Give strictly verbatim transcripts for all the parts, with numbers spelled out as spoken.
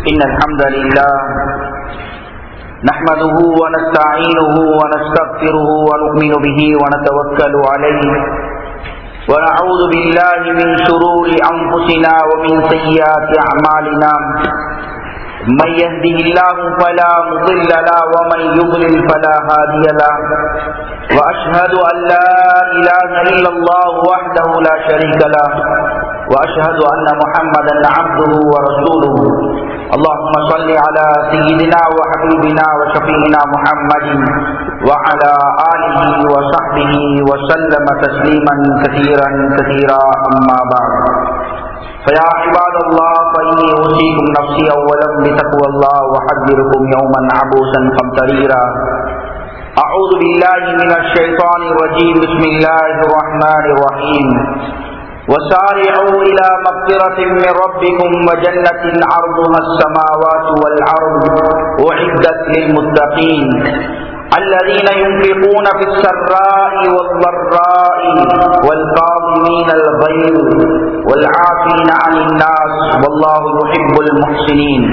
إن الحمد لله نحمده ونستعينه ونستغفره ونؤمن به ونتوكل عليه ونعوذ بالله من شرور أنفسنا ومن سيئات أعمالنا من يهده الله فلا مضل له ومن يضلل فلا هادي له وأشهد أن لا إله إلا الله وحده لا شريك له وأشهد أن محمدا عبده ورسوله اللهم صل على سيدنا وحبيبنا وشفيعنا محمد وعلى آله وصحبه وسلم تسليما كثيرا كثيرا أما بعد فيا عباد الله فإني أوصيكم نفسي أولا بتقوى الله وأحذركم يوما عبوسا قمطريرا أعوذ بالله من الشيطان الرجيم بسم الله الرحمن الرحيم وسارعوا إلى مغفرة من ربكم وجنة عرضها السماوات والأرض أعدت للمتقين الذين ينفقون في السراء والضراء والكاظمين الغيظ والعافين عن الناس والله يحب المحسنين.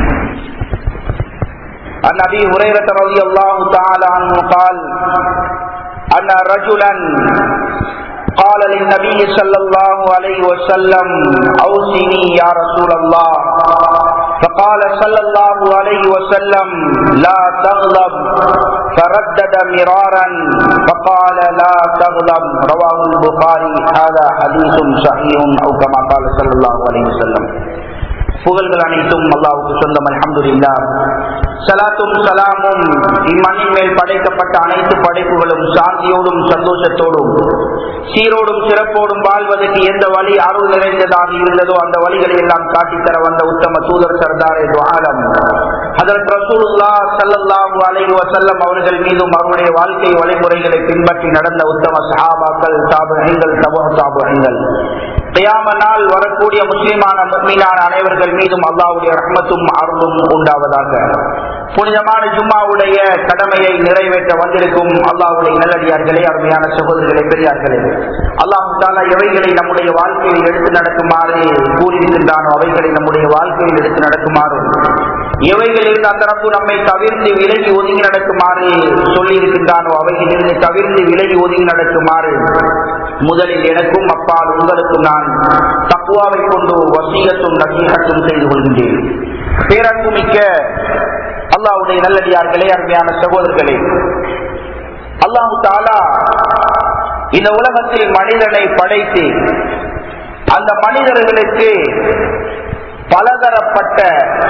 عن أبي هريرة رضي الله تعالى عنه قال أن رجلا قال للنبي صلى الله عليه وسلم أوصني يا رسول الله فقال صلى الله عليه وسلم لا تغضب فردد مرارا فقال لا تغضب رواه البخاري هذا حديث صحيح أو كما قال صلى الله عليه وسلم. புகழ்கள் அனைத்தும் அல்லாஹ்வுக்கு சொந்தம். அல்ஹம்துலில்லாஹ். ஸலாத்தும் ஸலாமும் இம்மண்ணின் மேல் படைக்கப்பட்ட அனைத்து படைப்புகளும் சாந்தியோடும் சந்தோஷத்தோடும் சீரோடும் சிறப்போடும் வாழ்வதற்கு எந்த வழி அருள் நிறைந்ததாக இருந்ததோ அந்த வழிகளை எல்லாம் காட்டித்தர வந்த உத்தம தூதர் சர்தாரே து ஆலம் ஹஜ்ரத் ரசூலுல்லாஹ் ஸல்லல்லாஹு அலைஹி வஸல்லம் அவர்கள் மீதும் அவருடைய வாழ்க்கை வழிமுறைகளை பின்பற்றி நடந்த உத்தம சஹாபாக்கள், தாபிஈன்கள், தபூ தாபிஈன்கள், கியாம நாள் வரக்கூடிய முஸ்லிமான முஃமினான அனைவர்கள் மீதும் அல்லாஹ்வுடைய ரஹ்மத்தும் அருளும் உண்டாவதாக. புனிதமான ஜும்மாவுடைய கடமையை நிறைவேற்ற வந்திருக்கும் அல்லாஹ்வுடைய நல்லடியார்களே, அருமையான சகோதரர்களே, பெரியார்களே, அல்லாஹ் தஆலா எவைகளை நம்முடைய வாழ்க்கையில் எடுத்து நடக்குமாறு கூறியிருக்கின்றானோ அவைகளை நம்முடைய வாழ்க்கையில் எடுத்து நடக்குமாறு, எவைகளிலிருந்து அத்தரப்பு நம்மை தவிர்த்து விலகி ஒதுங்கி நடக்குமாறு சொல்லி இருக்கின்றானோ அவைகளிலிருந்து தவிர்த்து விலகி ஒதுங்கி நடக்குமாறு முதலில் எனக்கும் அப்பால் உங்களுக்கும் நான் தக்வாவை கொண்டு வசியத்தும் நசீஹத்தும் செய்து கொள்கின்றேன். பேரன்புமிக்க அல்லாஹ்வுடைய நல்லடியார்களே, அருமையான சகோதரர்களே, அல்லாஹ் தஆலா இந்த உலகத்தில் மனிதனை படைத்து அந்த மனிதர்களுக்கு பலதரப்பட்ட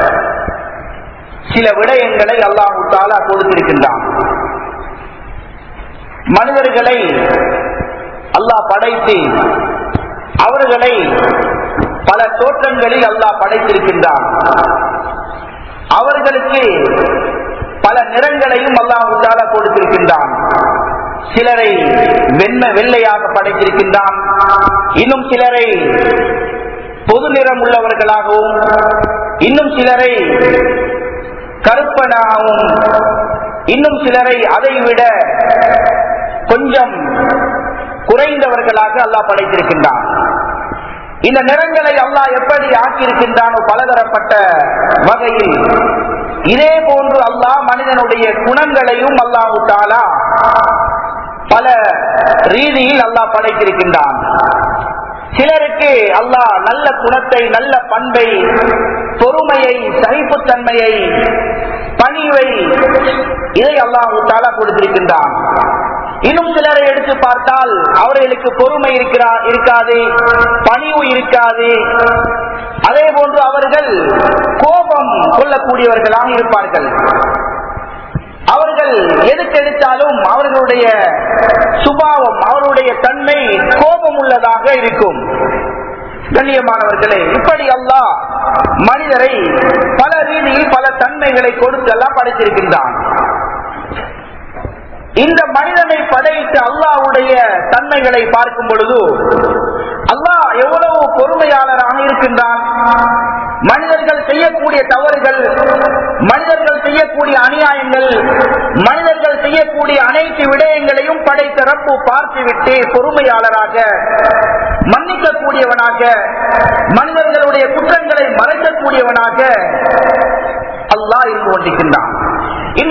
சில விடயங்களை அல்லாஹ் தஆலா கொடுத்திருக்கின்றான். மனிதர்களை அல்லாஹ் படைத்து அவர்களை பல தோற்றங்களில் அல்லாஹ் படைத்திருக்கின்றான். அவர்களுக்கு பல நிறங்களையும் அல்லாஹ் தஆலா கொடுத்திருக்கின்றான். சிலரை வெண்மை வெள்ளையாக படைத்திருக்கின்றான், இன்னும் சிலரை பொது நிறம் உள்ளவர்களாகவும், இன்னும் சிலரை கருப்பனாகவும், இன்னும் சிலரை அதைவிட கொஞ்சம் குறைந்தவர்களாக அல்லாஹ் படைத்திருக்கின்றான். இந்த நிறங்களை அல்லாஹ் எப்படி ஆக்கியிருக்கின்றானோ பலதரப்பட்ட வகையில், இதே போன்று அல்லாஹ் மனிதனுடைய குணங்களையும் அல்லாஹ் தஆலா பல ரீதியில் அல்லாஹ் படைத்திருக்கின்றான். சிலருக்கு அல்லாஹ் நல்ல குணத்தை, நல்ல பண்பை, பொறுமையை, சகிப்புத்தன்மையை, பணிவை, இதை அல்லாஹ் தஆலா கொடுத்திருக்கின்றான். இன்னும் சிலரை எடுத்து பார்த்தால் அவர்களுக்கு பொறுமை இருக்காது, பணிவு இருக்காது. அதே போன்று அவர்கள் கோபம் கொள்ளக்கூடியவர்களாக இருப்பார்கள். அவர்கள் எதுக்கெடுத்தாலும் அவர்களுடைய சுபாவம், அவருடைய தன்மை கோபம் உள்ளதாக இருக்கும். கண்ணியமானவர்களே, இப்படி அல்லாஹ் மனிதரை பல ரீதியில் பல தன்மைகளை கொடுத்து எல்லாம் படைத்திருக்கின்றான். இந்த மனிதனை படைத்து அல்லாஹ்வுடைய தன்மைகளை பார்க்கும் பொழுது அல்லாஹ் எவ்வளவு பொறுமையாளராக இருக்கின்றான். மனிதர்கள் செய்யக்கூடிய தவறுகள், மனிதர்கள் செய்யக்கூடிய அநியாயங்கள், மனிதர்கள் செய்யக்கூடிய அனைத்து விடயங்களையும் படைத்த ரப்பு பார்த்துவிட்டு பொறுமையாளராக, மன்னிக்கக்கூடியவனாக, மனிதர்களுடைய குற்றங்களை மறைக்கக்கூடியவனாக,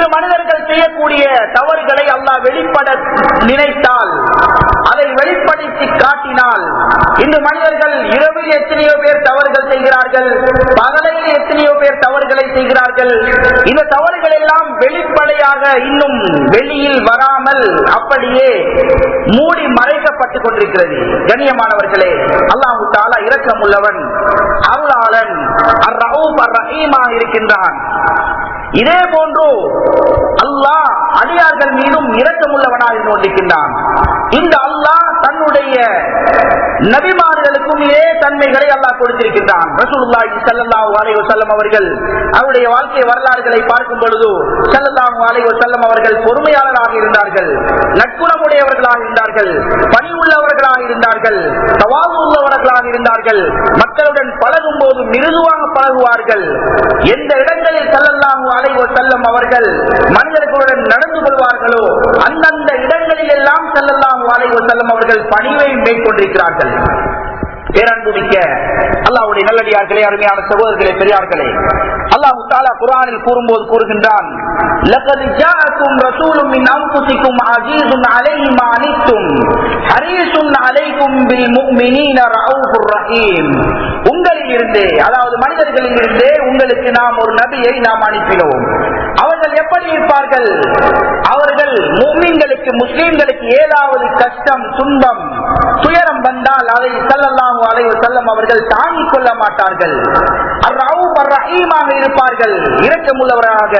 மனிதர்கள் செய்யக்கூடிய தவறுகளை அல்லாஹ் வெளிப்பட நினைத்தால், அதை வெளிப்படுத்தி காட்டினால், இன்று மனிதர்கள் இரவில் எத்தனையோ பேர் தவறுகள் செய்கிறார்கள், பகலையில் எத்தனையோ பேர் தவறுகளை செய்கிறார்கள். இந்த தவறுகள் எல்லாம் வெளிப்படையாக இன்னும் வெளியில் வராமல் அப்படியே மூடி மறைக்கப்பட்டுக் கொண்டிருக்கிறது. கண்ணியமானவர்களே, அல்லாஹு தஆலா இரக்கம் உள்ளவன், அருளாளன், அர்-ரഊஃப் அர்-ரஹீமாக இருக்கின்றான். இதே போன்று அல்லாஹ் அடியார்கள் மீதும் இரக்கமுள்ளவனாக இருந்து கொண்டிருக்கின்றான். இந்த அல்லாஹ் தன்னுடைய நபிமார்களுக்கும் இதே தன்மைகளை அல்லாஹ் கொடுத்திருக்கின்றான். ரசூலுல்லாஹி ஸல்லல்லாஹு அலைஹி வஸல்லம் அவர்கள் அவருடைய வாழ்க்கை வரலாறுகளை பார்க்கும் பொழுது ஸல்லல்லாஹு அலைஹி வஸல்லம் அவர்கள் பொறுமையாளராக இருந்தார்கள், நற்குணமுடையவர்களாக இருந்தார்கள், பணி உள்ளவர்களாக இருந்தார்கள், தவாது உள்ளவர்களாக இருந்தார்கள். மக்களுடன் பழகும் போது மிருதுவாக பழகுவார்கள். எந்த இடங்களில் ஸல்லல்லாஹு அலைஹி வஸல்லம் அவர்கள் மனிதர்களுடன் நடந்து கொள்வார்களோ அந்தந்த இடங்களில் எல்லாம் ஸல்லல்லாஹு அலைஹி வஸல்லம் அவர்கள் பணிவை மேற்கொண்டிருக்கிறார்கள். பேரன்புமிக்க அல்லாஹ்வுடைய நல்லடியார்களே, அருமையான சகோதரர்களே, பெரியார்களே, அல்லாஹ் தஆலா குர்ஆனில் கூறும்போது கூறுகின்றான், லகத் ஜாஅக்கும் ரசூலுன் மின் அன்ஃபுசிக்கும் அஸீஸுன் அலைஹி மா அனித்தும் ஹரீஸுன் அலைக்கும் பில் முஃமினீன ரഊஃபுர் ரஹீம். உங்களில் இருந்தே, அதாவது மனிதர்களில் இருந்தே உங்களுக்கு நாம் ஒரு நபியை நாம் அனுப்பினோம். அவர்கள் எப்படி இருப்பார்கள்? அவர்கள் முஃமின்களுக்கு, முஸ்லிம்களுக்கு ஏதாவது கஷ்டம், துன்பம், துயரம் வந்தால் அதை ஸல்லல்லாஹு அலைஹி வஸல்லம் அவர்கள் தாங்கிக் கொள்ள மாட்டார்கள். அர்-ரഊஃப் அர்-ரஹீமாக இருப்பார்கள். இரக்கமுள்ளவராக,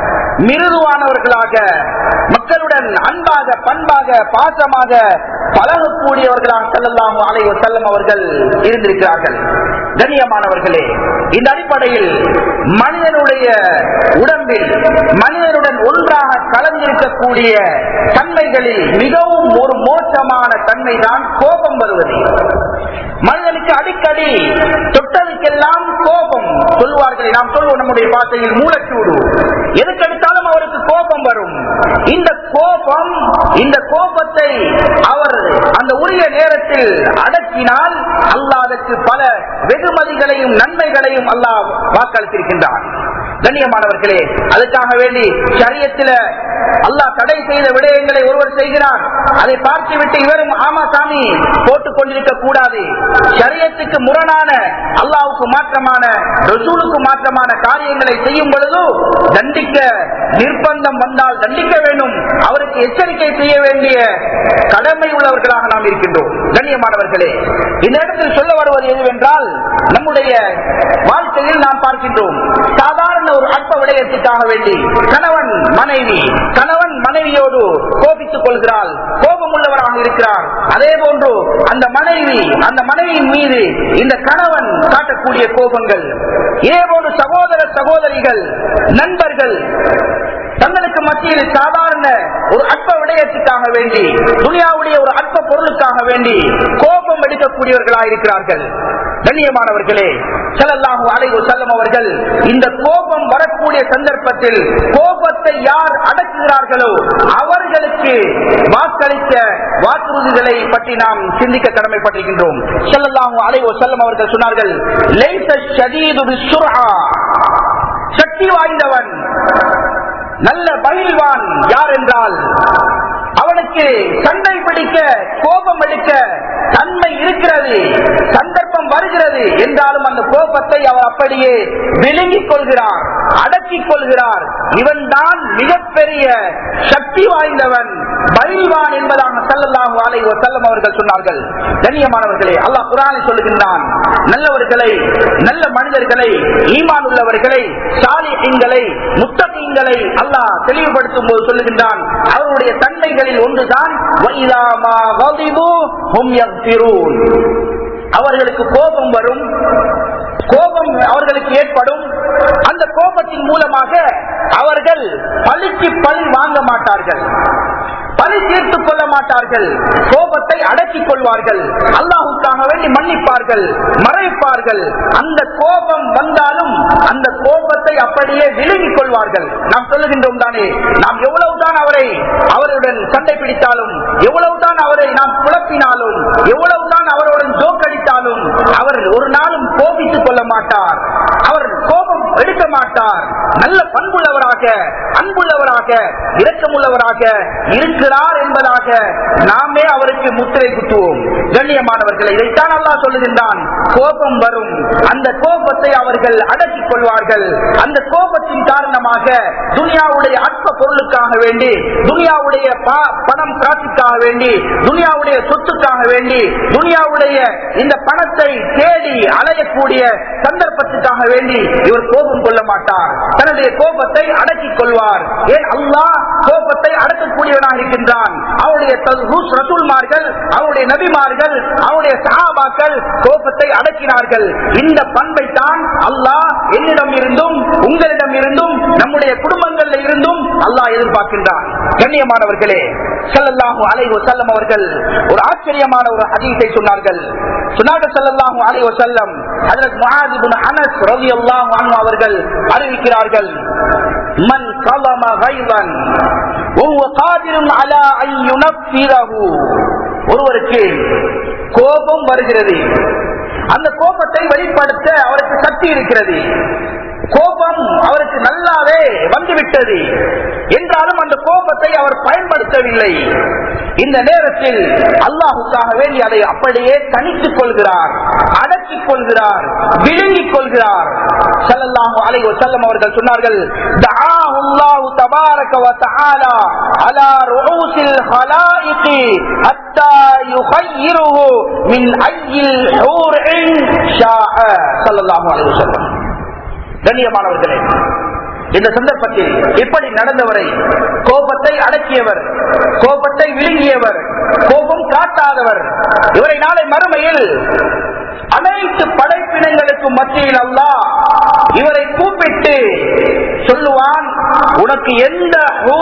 மிருதுவானவர்களாக, மக்களுடன் அன்பாக, பண்பாக, பாசமாக பழகக்கூடியவர்களாக ஸல்லல்லாஹு அலைஹி வஸல்லம் அவர்கள் இருந்திருக்கிறார்கள். கண்ணியமானவர்களே, இந்த அடிப்படையில் மனிதனுடைய உடம்பில் மனிதனுடன் ஒன்றாக கலந்திருக்கக்கூடிய தன்மைகளில் மிகவும் ஒரு மோசமான தன்மை தான் கோபம் வருவது. மனிதனுக்கு அடிக்கடி தொட்டதுக்கெல்லாம் கோபம் சொல்வார்கள். நாம் சொல்வோம் நம்முடைய பாஷையில் மூலச்சூடு. எதுக்கெடுத்தாலும் அவருக்கு கோபம் வரும். இந்த கோபம், இந்த கோபத்தை அவர் அந்த உரிய நேரத்தில் அடக்கினால் அல்லாஹ் அதற்கு பல வெகுமதிகளையும் நன்மைகளையும் அல்லாஹ் வாக்களித்திருக்கின்றார். கண்ணியமானவர்களே, அதுக்காக வேண்டி ஷரியத்தில் அல்லாஹ் தடை செய்த விடயங்களை ஒருவர் செய்கிறார், அதை பார்த்துவிட்டு இவரும் ஆமா சாமி போட்டுக் கொண்டிருக்க கூடாது. ஷரியத்துக்கு முரணான, அல்லாஹ்வுக்கு மாற்றமான, ரசூலுக்கு மாற்றமான காரியங்களை செய்யும் பொழுது தண்டிக்க நிர்பந்தம் வந்தால் தண்டிக்க வேண்டும். அவருக்கு எச்சரிக்கை செய்ய வேண்டிய கடமை உள்ளவர்களாக நாம் இருக்கின்றோம். கண்ணியமானவர்களே, இந்த இடத்தில் சொல்ல வருவது எதுவென்றால், நம்முடைய வாழ்க்கையில் நாம் பார்க்கின்றோம், சாதாரண ஒரு அற்ப விடயத்துக்காக வேண்டி கணவன் மனைவி, கணவன் மனைவியோடு கோபித்துக் கொள்கிறாள், கோபம் உள்ளவராக இருக்கிறார். அதே போன்று அந்த மனைவி, அந்த மனைவியின் மீது இந்த கணவன் காட்டக்கூடிய கோபங்கள், இதே போன்று சகோதர சகோதரிகள், நண்பர்கள் தங்களுக்கு மத்தியில் சாதாரண ஒரு அற்ப விடயத்துக்காக வேண்டி, துனியாவுடைய ஒரு அற்ப பொருளுக்காக வேண்டி கோபம் எடுக்கக்கூடியவர்களாக இருக்கிறார்கள். கண்ணியமானவர்களே, ஸல்லல்லாஹு அலைஹி வஸல்லம் அவர்கள் இந்த கோபம் வரக்கூடிய சந்தர்ப்பத்தில் கோபத்தை யார் அடக்குகிறார்களோ அவர்களுக்கு வாக்களித்த வாக்குறுதிகளை பற்றி நாம் சிந்திக்க கடமைப்பட்டிருக்கின்றோம். ஸல்லல்லாஹு அலைஹி வஸல்லம் அவர்கள் சொன்னார்கள், லைஸ ஷதீது பிஸ்ஸுர்ஆ, சக்தி வாய்ந்தவன், நல்ல பயில்வான் யார் என்றால் அவனுக்கு சண்டை பிடிக்க, கோபம் எடுக்க தன்மை இருக்கிறது, சந்தர்ப்பம் வருகிறது என்றாலும் அந்த கோபத்தை அவர் அப்படியே விழுங்கிக் கொள்கிறார், அடக்கிக் கொள்கிறார். இவன் தான் மிகப்பெரிய சக்தி வாய்ந்தவன், பயில்வான் என்பதாக ஸல்லல்லாஹு அலைஹி வஸல்லம் அவர்கள் சொன்னார்கள். கண்ணியமானவர்களே, அல்லாஹ் குர்ஆனில் சொல்லுகின்றான், நல்லவர்களை, நல்ல மனிதர்களை, ஈமான் உள்ளவர்களை, சாலிஹீன்களை, முத்தகீன்களை அல்லாஹ் தெளிவுபடுத்தும் போது சொல்லுகின்றான், அவருடைய தன்மைகளில் ஒன்றுதான் வஇதா மா கதிபு ஹும் யக்ஃபிரூன். அவர்களுக்கு கோபம் வரும், கோபம் அவர்களுக்கு ஏற்படும். அந்த கோபத்தின் மூலமாக அவர்கள் பழிக்கு பழி வாங்க மாட்டார்கள், பழி தீர்த்துக் கொள்ள மாட்டார்கள், கோபத்தை அடக்கிக் கொள்வார்கள், அல்லாஹுக்காக வேண்டி மன்னிப்பார்கள், மறைப்பார்கள். அந்த கோபம் வந்தாலும் அந்த கோபத்தை அப்படியே விலகிக் கொள்வார்கள். நாம் சொல்லுகின்றோம் தானே, நாம் எவ்வளவுதான் அவரை அவருடன் சண்டை பிடித்தாலும், எவ்வளவுதான் அவரை நாம் குழப்பினாலும், எவ்வளவுதான் அவருடன் ஜோக்கடித்தாலும் அவர் ஒரு நாளும் கோபித்துக் கொள்ள மாட்டார், அவர் கோபம் எடுக்க மாட்டார். நல்ல பண்புள்ளவராக, அன்புள்ளவராக, இரக்கமுள்ளவராக இருக்கிறார் என்பதாக நாமே அவருக்கு முத்திரை குத்துவோம். கண்ணியமானவர்களை, இதைத்தான் அல்லாஹ் சொல்லுகின்றான். கோபம் வரும், அந்த கோபத்தை அவர்கள் அடக்கிக் கொள்வார்கள். அந்த கோபத்தின் காரணமாக துனியாவுடைய அற்ப பொருளுக்காக வேண்டி, துனியாவுடைய பணம் காசுக்காக வேண்டி, துனியாவுடைய சொத்துக்காக வேண்டி, துனியாவுடைய இந்த பணத்தை தேடி அலையக்கூடிய சந்தர்ப்பத்துக்காக வேண்டி இவர் கோபம் கொள்ள மாட்டார். தன்னுடைய கோபத்தை அடக்கிக் கொள்வார். ஏன் அல்லாஹ் கோபத்தை அடக்கக்கூடியவனாக இருக்கின்றான். அவருடைய ரசூல்மார்கள், அவருடைய நபிமார்கள், அவருடைய சஹாபாக்கள் கோபத்தை அடக்கினார்கள். இந்த பண்பை தான் அல்லாஹ் என்னிடம் இருந்தும் உங்களிடம் இருந்தும் நம்முடைய குடும்பங்களில் இருந்தும் அல்லாஹ் எதிர்பார்க்கின்றான். கண்ணியமானவர்களே, ஸல்லல்லாஹு அலைஹி வஸல்லம் அவர்கள் ஒரு ஆச்சரியமான ஒரு ஹதீஸை சொன்னார்கள். சொன்னார்கள் ஸல்லல்லாஹு அலைஹி வஸல்லம், ஹஜ்ரத் முஆத் இப்னு அனஸ் ரலியல்லாஹு அன்ஹு அவர்கள் அறிவிக்கிறார்கள், மன் கலம கைவன் வஹுவ காதிருன் அலா அன் யுனஃபிரஹு. ஒருவருக்கு கோபம் வருகிறது, அந்த கோபத்தை வெளிப்படுத்த அவருக்கு சக்தி இருக்கிறது, கோபம் அவருக்கு நல்லாவே வந்துவிட்டது என்றாலும் அந்த கோபத்தை அவர் பயன்படுத்தவில்லை. இந்த நேரத்தில் அல்லாஹுக்காக வேண்டி அதை அப்படியே தனித்துக் கொள்கிறார், அடக்கிக் கொள்கிறார், விழுங்கிக் கொள்கிறார். ஸல்லல்லாஹு அலைஹி வஸல்லம் அவர்கள் சொன்னார்கள், தஆஹு அல்லாஹு தபாரக வ தஆலா அலா ரூஸில் ஹலாயிகி ஹத்தா யுஹய்யிருஹு மின் அய்யில் ஹூரின் ஷாஅ. ஸல்லல்லாஹு அலைஹி வஸல்லம். கண்ணியமானவர்களே, இந்த சந்தர்ப்பத்தில் இப்படி நடந்தவரை, கோபத்தை அடக்கியவர், கோபத்தை விழுங்கியவர், கோபம் காட்டாதவர், இவரை நாளை மறுமையில் அனைத்து படைப்பினங்களுக்கு மத்தியில் அல்லாஹ் இவரை கூப்பிட்டு சொல்லுவான், உனக்கு எந்த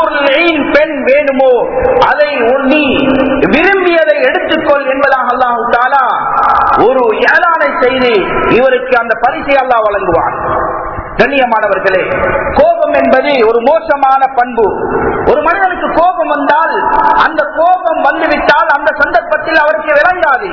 பெண் வேணுமோ அதை நீ விரும்பியதை எடுத்துக்கொள் என்பதாக அல்லாஹ் தஆலா ஒரு ஏலானை செய்து இவருக்கு அந்த பரிசை அல்லாஹ் வழங்குவான். கண்ணியமானவர்களே, கோபம் என்பது ஒரு மோசமான பண்பு. ஒரு மனிதனுக்கு கோபம் வந்தால், அந்த கோபம் வந்துவிட்டால் அந்த சந்தர்ப்பத்தில் அவருக்கு விளங்காது.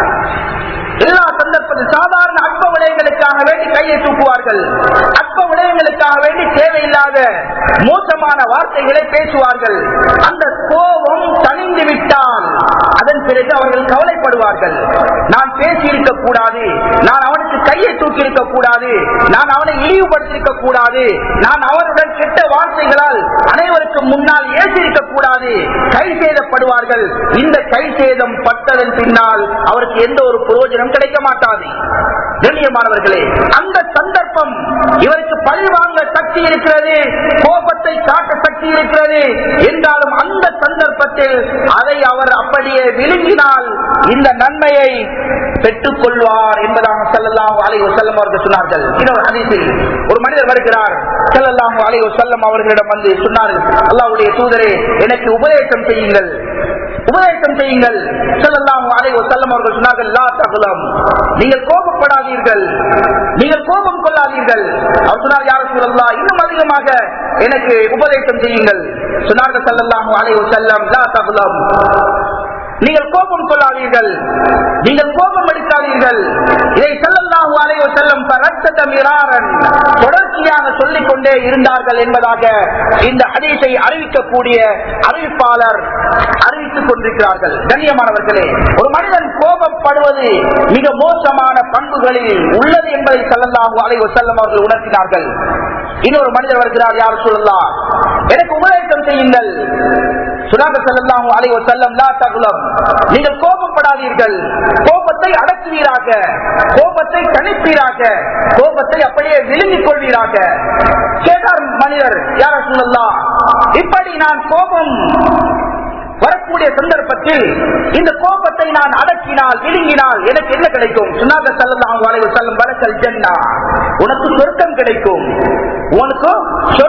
எல்லா சந்தர்ப்பத்தில் சாதாரண அற்ப விடயங்களுக்காக வேண்டி கையை தூக்குவார்கள், அற்ப விடயங்களுக்காக வேண்டி தேவையில்லாத மோசமான வார்த்தைகளை பேசுவார்கள். அந்த கோபம் தணிந்து விட்டால் அதன் பிறகு அவர்கள் கவலைப்படுவார்கள். நான் பேசி இருக்க கூடாது, நான் அவனுக்கு கையை தூக்கி இருக்க கூடாது, நான் அவனை இழிவுபடுத்திருக்க கூடாது, நான் அவருடன் கெட்ட வார்த்தைகளால் அனைவருக்கு முன்னால் ஏசிருக்க கூடாது, கை சேதப்படுவார்கள். இந்த கை சேதம் பட்டதன் பின்னால் அவருக்கு எந்த ஒரு பிரயோஜனம் கிடைக்க மாட்டாது. கண்ணியமானவர்களே, அந்த சந்தர்ப்பம் இவருக்கு பழிவாங்க சக்தி இருக்கிறது, கோபத்தை காட்ட சக்தி இருக்கிறது என்றாலும் அந்த சந்தர்ப்பத்தில் அதை அவர் அப்படியே விழுங்கினால் இந்த நன்மையை பெற்றுக் கொள்வார் என்பதாக ஸல்லல்லாஹு அலைஹி வஸல்லம் அவர்கள் சொன்னார்கள். இன்னொரு ஹதீஸில் ஒரு மனிதர் வருகிறார், ஸல்லல்லாஹு அலைஹி வஸல்லம் அவர்களிடம் வந்து சொன்னார்கள், அல்லாஹ்வுடைய தூதரே, எனக்கு உபதேசம் செய்யுங்கள், உபதேசம் செய்யுங்கள். ஸல்லல்லாஹு அலைஹி வஸல்லம் அவர்கள் சொன்னார்கள், லா தக்லம், நீங்கள் கோபப்படாதீர்கள், நீங்கள் கோபம் கொள்ளாதீர்கள். அவர் சொன்னார், யா ரசூலல்லாஹ், இன்னும் அதிகமாக எனக்கு உபதேசம் செய்யுங்கள். சொன்னார்கள் ஸல்லல்லாஹு அலைஹி வஸல்லம், லா தக்லம், நீங்கள் கோபம் கொள்ளாதீர்கள், நீங்கள் கோபம் எடுக்காதீர்கள். இதை ஸல்லல்லாஹு அலைஹி வஸல்லம் பரத்தத மிராரன் தொடர்ச்சியாக சொல்லிக் கொண்டே இருந்தார்கள் என்பதாக இந்த ஹதீஸை அறிவிக்கக்கூடிய அறிவிப்பாளர் அறிவித்துக் கொண்டிருக்கிறார்கள். கண்ணியமானவர்களே, ஒரு மனிதன் கோபப்படுவது மிக மோசமான பண்புகளில் உள்ளது என்பதை ஸல்லல்லாஹு அலைஹி வஸல்லம் அவர்கள் உணர்த்தினார்கள். இன்னொரு மனிதர் வருகிறார், யா ரசூலல்லாஹ், எனக்கு உபதேசம் செய்யுங்கள். சொன்னார்கள் ஸல்லல்லாஹு அலைஹி வஸல்லம், லா தக்லம், நீங்கள் கோபப்படாதீர்கள், கோபத்தை அடக்குவீராக, கோபத்தை தணிப்பீராக, கோபத்தை அப்படியே விழுங்கிக் கொள்வீராக. கேட்டார் மனிதர், யா ரசூலல்லாஹ், இப்படி நான் கோபம் வரக்கூடிய சந்தர்ப்பத்தில் இந்த கோபத்தை நான் அடக்கினால், விழுங்கினால் எனக்கு என்ன கிடைக்கும்? சொன்னார்கள் ஸல்லல்லாஹு அலைஹி வஸல்லம், பலக்கல் ஜன்னah, உனக்கு சொர்க்கம் கிடைக்கும், உனக்கு சொர்க்கம் கிடைக்கும்.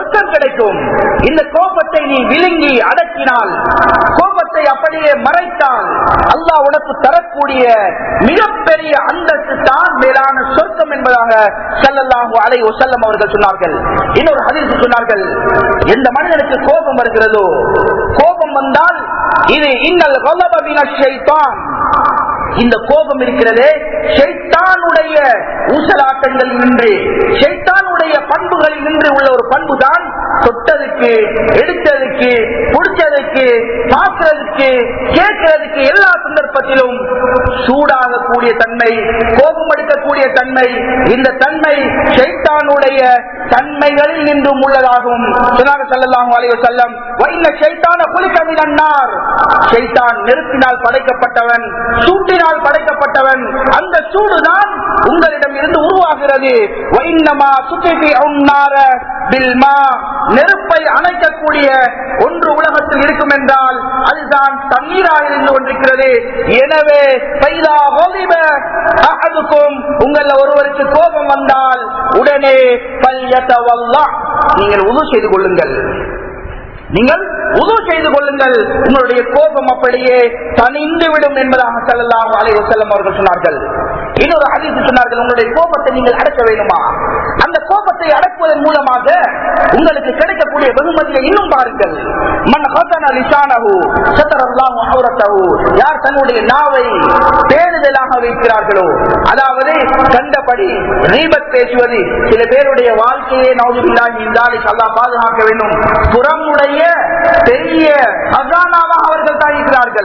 கிடைக்கும். இந்த கோபத்தை நீ விழுங்கி அடக்கினால், கோபத்தை அப்படியே மறைத்தால், அல்லாஹ் உனக்கு தரக்கூடிய மிகப்பெரிய அந்தஸ்து தான் மேலான சொர்க்கம் என்பதாக ஸல்லல்லாஹு அலைஹி வஸல்லம் அவர்கள் சொன்னார்கள். இன்னொரு ஹதீஸ் சொன்னார்கள், எந்த மனிதனுக்கு கோபம் வருகிறதோ, கோபம் வந்தால் இது இன்னல் கலப மினஷ் ஷைத்தான், இந்த கோபம் இருக்கிறதே ஷைத்தானுடைய ஊசலாட்டங்களில் நின்று, ஷைத்தானுடைய பண்புகளில் நின்று உள்ள ஒரு பண்பு தான். தொட்டதுக்கு, எடுத்ததுக்கு, பிடிச்சதுக்கு, பார்க்கிறதுக்கு, கேட்கிறதுக்கு எல்லா சந்தர்ப்பத்திலும் சூடாகக்கூடிய தன்மை, கோபம் எடுக்கக்கூடிய தன்மை, இந்த தன்மை ஷைத்தானுடைய தன்மைகளில் நின்றும் உள்ளதாகும். சொன்னாங்க ஸல்லல்லாஹு அலைஹி வஸல்லம், வஇன்ன ஷைத்தான குலிக மினன் நார், ஷைத்தான் நெருப்பினால் படைக்கப்பட்டவன், சூட்டினால் படைக்கப்பட்டவன். அந்த சூடுதான் உங்களிடம் இருந்து உருவாகிறது. வஇன்னமா சுத்திஃபிஉன் நார பில்மா, நெருப்பை அணைக்கக்கூடிய ஒன்று உலகத்தில் இருக்கும் என்றால் அதுதான் தண்ணீராக இருந்து கொண்டிருக்கிறது. எனவே பைதா ஹலிப அஹதுக்கும், உங்கள் ஒருவருக்கு கோபம் வந்தால் உடனே பல்யதவல்லா, நீங்கள் உது செய்து கொள்ளுங்கள், நீங்கள் உது செய்து கொள்ளுங்கள், உங்களுடைய கோபம் அப்படியே தனிந்து விடும் என்பதாக ஸல்லல்லாஹு அலைஹி வஸல்லம் அவர்கள் சொன்னார்கள். இன்னொரு ஹதீஸ் சொன்னார்கள், உங்களுடைய கோபத்தை நீங்கள் அடக்க வேண்டுமா, அந்த கோபத்தை அடக்குவதன் மூலமாக உங்களுக்கு கிடைக்கக்கூடிய வெகுமதியை இன்னும் பாருங்கள். மன் ஹஸன லிசானஹு ஸதரல்லாஹு அவ்ரத்தஹு, யார் தன்னுடைய நாவை பேணுதலாக வைக்கிறார்களோ, அதாவது கண்டபடி ரீபத் பேசுவது, சில பேருடைய வாழ்க்கையை நௌதுபில்லாஹி மின் ஸாலிக், அல்லாஹ் பாதுகாக்க வேண்டும், புறமுடைய பெரிய ஹஸானாவாக அவர்கள் தான் இருக்கிறார்கள்.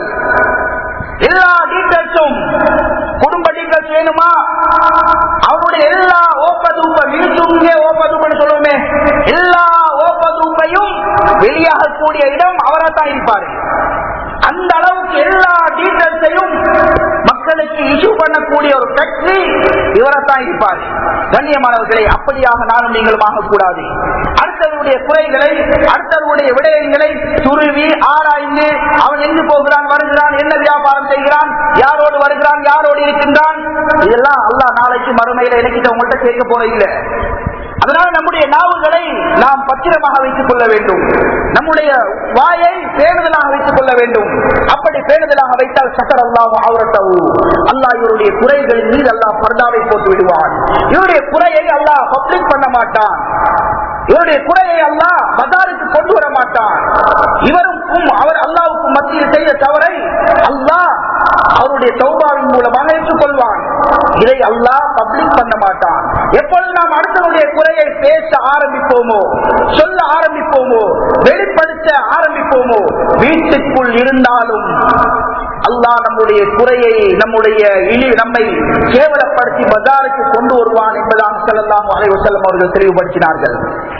எல்லா டீட்டெயில்ஸும், குடும்ப டீட்டெயில்ஸ் வேணுமா, அவருடைய எல்லா ஓப்பதூப்ப விழுத்துங்கே ஓப்பதூப்பன்னு சொல்லுவோமே, எல்லா ஓப்பதூப்பையும் வெளியாகக்கூடிய இடம் அவரை தான் இருப்பாரு. அந்த அளவுக்கு எல்லா டீட்டெயில்ஸையும் மக்களுக்கு இஷ்யூ பண்ணக்கூடிய ஒரு ஃபேக்டரி இவரைத்தான் இருப்பார். கண்ணியமானவர்களை, அப்படியாக நானும் நீங்களும் ஆகக்கூடாது. அடுத்தவருடைய குறைகளை, அடுத்தவருடைய விடயங்களை துருவி ஆராய்ந்து, அவன் எங்கு போகிறான், வருகிறான், என்ன வியாபாரம் செய்கிறான், யாரோடு வருகிறான், யாரோடு இருக்கின்றான், இதெல்லாம் அல்லாஹ் நாளைக்கு மறுமையில எனக்கு உங்கள்கிட்ட கேட்க போற இல்லை. அதனால் நம்முடைய நாவுகளை நாம் பத்திரமாக வைத்துக் கொள்ள வேண்டும், நம்முடைய வாயை பேணுதலாக வைத்துக் கொள்ள வேண்டும். அப்படி பேணுதலாக வைத்தால் சக்கர அல்லாஹ் அவ்ரத்தஹு, அல்லாஹ் இவருடைய குறைகளின் மீது அல்லாஹ் பர்தாவை போட்டு விடுவான். இவருடைய குறையை அல்லாஹ் பப்ளிக் பண்ண மாட்டான், இவருடைய குறையை அல்லாஹ் பஜாருக்கு கொண்டு வர மாட்டான். இவருக்கும் அவர் அல்லாஹ்வுக்கும் மத்தியில் செய்த தவறை அல்லாஹ் அவருடைய தௌபாவின் மூலமாக ஏற்றுக்கொள்வான். இதை அல்லாஹ் பப்ளிக் பண்ண மாட்டான். எப்பொழுது நாம் அடுத்தவருடைய குறையை பேச ஆரம்பிப்போமோ, சொல்ல ஆரம்பிப்போமோ, வெளிப்படுத்த ஆரம்பிப்போமோ, வீட்டுக்குள் இருந்தாலும் அல்லாஹ் நம்முடைய குறையை, நம்முடைய இழி நம்மை கேவலப்படுத்தி பஜாருக்கு கொண்டு வருவான் என்பதாக ஸல்லல்லாஹு அலைஹி வஸல்லம் அவர்கள் தெளிவுபடுத்தினார்கள்.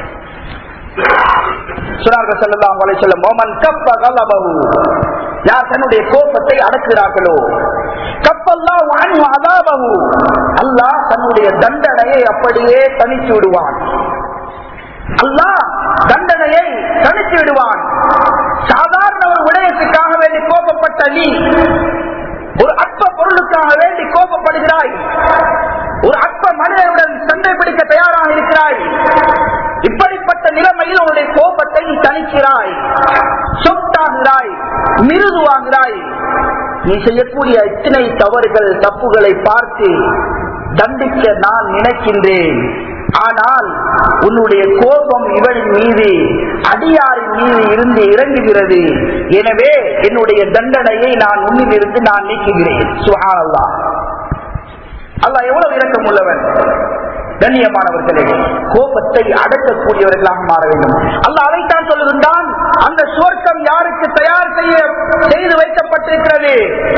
சொன்னார்கள் ஸல்லல்லாஹு அலைஹி வஸல்லம், மன் கஃப கலபஹு, யார் தன்னுடைய கோபத்தை அடக்குகிறார்களோ, கஃபல்லாஹு அன்ஹு அஸாபஹு, அல்லாஹ் தன்னுடைய தண்டனையை அப்படியே தணித்து விடுவான். அல்லாஹ் தண்டனையை தணித்து விடுவான். சாதாரண ஒரு விடயத்துக்காக வேண்டி கோபப்பட்ட நீ ஒரு அற்ப பொருளுக்காக வேண்டி கோபப்படுகிறாய், ஒரு அற்ப மனிதனுடன் சண்டை பிடிக்க தயாராக இருக்கிறாய். இப்படிப்பட்ட நிலைமையில் உன்னுடைய கோபத்தை நீ தணிக்கிறாய், சொத்தாகிறாய், மிருதுவாகிறாய். நீ செய்யக்கூடிய இத்தனை தவறுகள், தப்புகளை பார்த்து தண்டிக்க நான் நினைக்கின்றேன். ஆனால் உன்னுடைய கோபம் இவளின் மீது, அடியாரின் மீது இருந்து இறங்குகிறது. எனவே என்னுடைய தண்டனையை நான் உன்னில் இருந்து நான் நீக்குகிறேன். சுப்ஹானல்லாஹ், அல்லாஹ் எவ்வளவு இரக்கம் உள்ளவன். கண்ணியமானவர்களே, கோபத்தை அடக்கக்கூடியவர்களாக மாற வேண்டும். அல்லாஹ் அதைத்தான் சொல்லுகின்றான், அந்த சுவர்க்கம் யாருக்கு தயார் செய்ய செய்து வைக்கப்பட்டிருக்கிறது.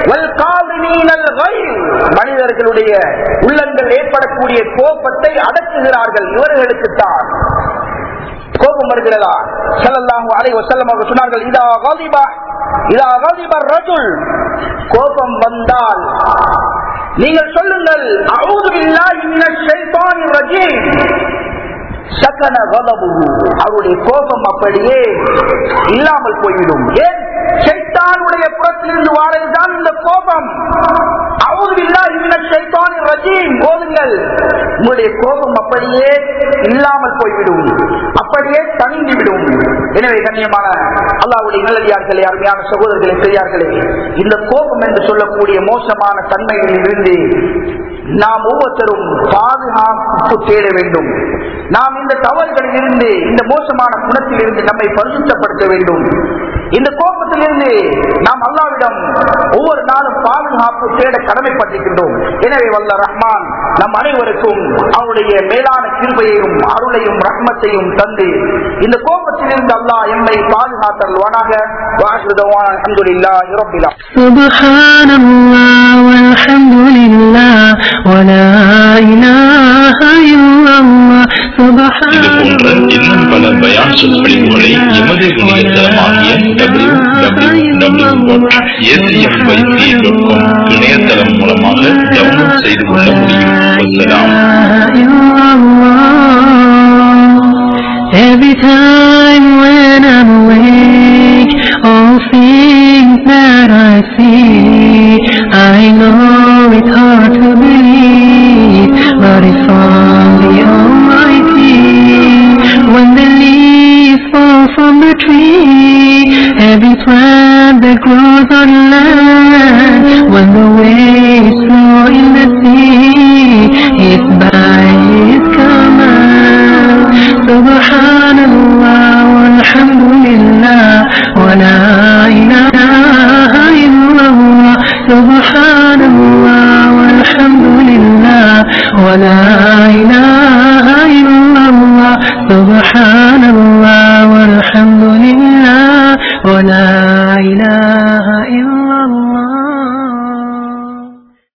மனிதர்களுடைய உள்ளங்கள் ஏற்படக்கூடிய கோபத்தை அடக்குகிறார்கள், இவர்களுக்குத்தான். கோபம் வருகிறதா? ஸல்லல்லாஹு அலைஹி வஸல்லம் அவர்கள் சொன்னார்கள், இதா கலிப இதா கலிப ரஜுல், கோபம் வந்தால் நீங்கள் சொல்லுங்கள், அஊது பில்லாஹி மினஷ் ஷைத்தானிர் ரஜீம், சகன கலபுஹு, அவருடைய கோபம் அப்படியே இல்லாமல் போய்விடும். ஏன்? ஷைத்தானுடைய புறத்திலிருந்து வாரதுதான் இந்த கோபம். அஊது பில்லாஹி மினஷ் ஷைத்தானிர் ரஜீம் ஓதுங்கள், உங்களுடைய கோபம் அப்படியே இல்லாமல் போய்விடும், அப்படியே தணிந்துவிடும். எனவே கண்ணியமான அல்லாஹ்வுடைய நல்லடியார்களே, அருமையான சகோதரர்களே, பெரியார்களே, இந்த கோபம் என்று சொல்லக்கூடிய மோசமான தன்மைகளில் இருந்து நாம் ஒவ்வொருத்தரும் பாதுகாப்பு தேட வேண்டும். நாம் இந்த தவறுகளில் இருந்து, இந்த மோசமான குணத்தில் இருந்து நம்மை பரிசுத்தப்படுத்த வேண்டும். இந்த கோபத்திலிருந்து நாம் அல்லாஹ்விடம் ஒவ்வொரு நாளும் பாதுகாப்பு தேட கடமைப்பட்டிருக்கின்றோம். எனவே வல்ல ரஹ்மான் நம் அனைவருக்கும் அவருடைய மேலான கிருபையையும் அருளையும் ரஹ்மத்தையும் தந்து இந்த கோபத்திலிருந்து அல்லாஹ் எம்மை பாதுகாத்தல்வானாக. அல்ஹம்துலில்லாஹி ரப்பில் ஆலமீன். சுப்ஹானல்லாஹ் வல்ஹம்துலில்லாஹ் வலா இலாஹா இல்லல்லாஹ். இதுபோன்ற இன்னும் பல பயான் சொற்பொழிவுகளை எமது இணையதளமாகிய W W W dot A C M Y C dot com இணையதளம் மூலமாக டவுன்லோட் செய்து கொள்ள முடியும். Every time when I'm awake, all things that I see, I know it's hard to believe, but it's from the Almighty. When the leaves fall from the tree, every plant that grows on land, when the waves flow in the sea, it's by His command. Subhanallah walhamdulillah wa la ilaha illallah. Subhanallah walhamdulillah wa la ilaha illallah. Subhanallah walhamdulillah wa la ilaha